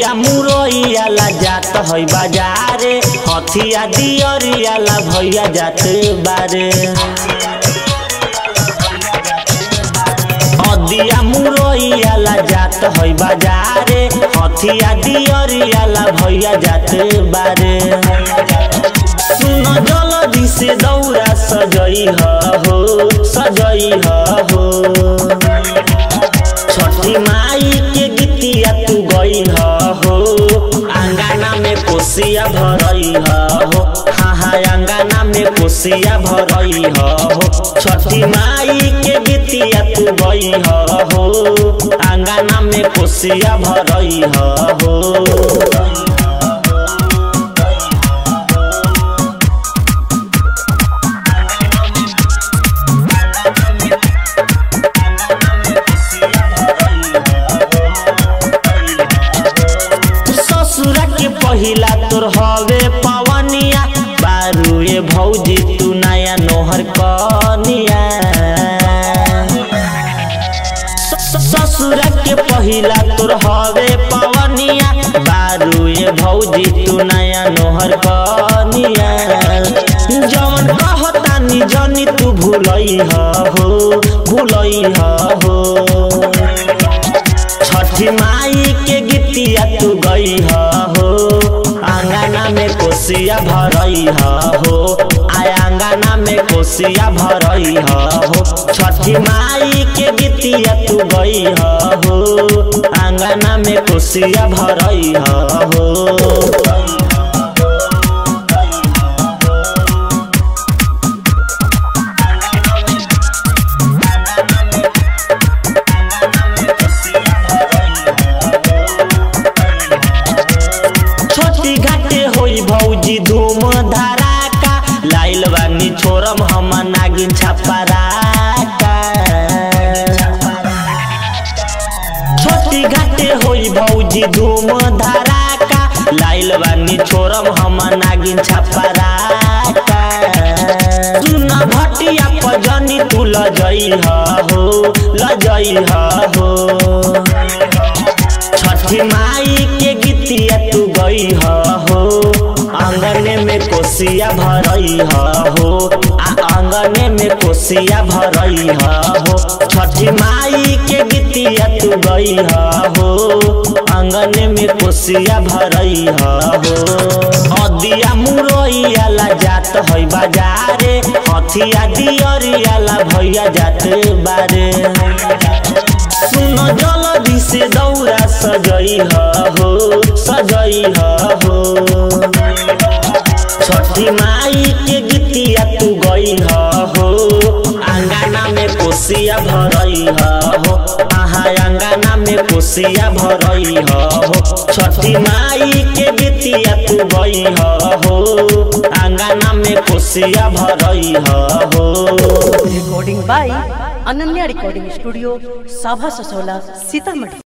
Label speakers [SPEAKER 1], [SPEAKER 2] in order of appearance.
[SPEAKER 1] अदिया मुरैया ला जात है बाजारे, हथिया दियरिया ला भैया जात बारे। अदिया मुरैया ला जात है बाजारे, हथिया दियरिया ला भैया जात बारे। सुनो जल्दी से दौरा सजई हो, सजई हो। छठी माई के गीतिया तू गई हो, अंगना में कोसिया भरई हो। हाँ हाँ अंगना में कोसिया भरई हो। छठी माई के गीतिया तू गई हो, अंगना में कोसिया भरई हो। पहिला तोर हवे पवनिया, बारुए भौजी तू नया नोहर कनिया। ससुरा के पहिला तोर हवे पवनिया, बारुए भौजी तू नया नोहर कनिया। जवन कहतानी जनी तू भूलई हो, भूलई हो। छठी माई के गीतिया तू गई हो, अंगना में कोसिया भरई हो। आय अंगना में कोसिया भरई हो। छठी माई के गीतिया तू गई हो, अंगना में कोसिया भरई हो। भौजी धूम धड़ाका, लाइल बानी छोरम हम नागिन छपराका। छोटी घाटे होई भौजी धूम धड़ाका, लाइल बानी छोरम हम नागिन छपराका। सुन भटिया पजनी तू लजई हो, लजई हो। छठी माई के गीतिया तू गई हो, आंगने में कोसिया भरई हो। आंगने में कोसिया भरई हो। छठी माई के गीतिया तू गई हो, आंगने में कोसिया भरई हो। अदिया मुरैया ला जात है बाजारे, हथिया दियरिया ला भैया जात बारे। सुनो जल्दी से दौरा सजई हो, सजई हो। छठी माई के गीतिया तू गई हो, अंगना में कोसिया भरई हो। आहा अंगना में कोसिया भरई हो। छठी माई के गीतिया तू गई हो, अंगना में कोसिया भरई हो।
[SPEAKER 2] Recording by Ananya recording studio, साभा ससोला, सीतामढ़ी।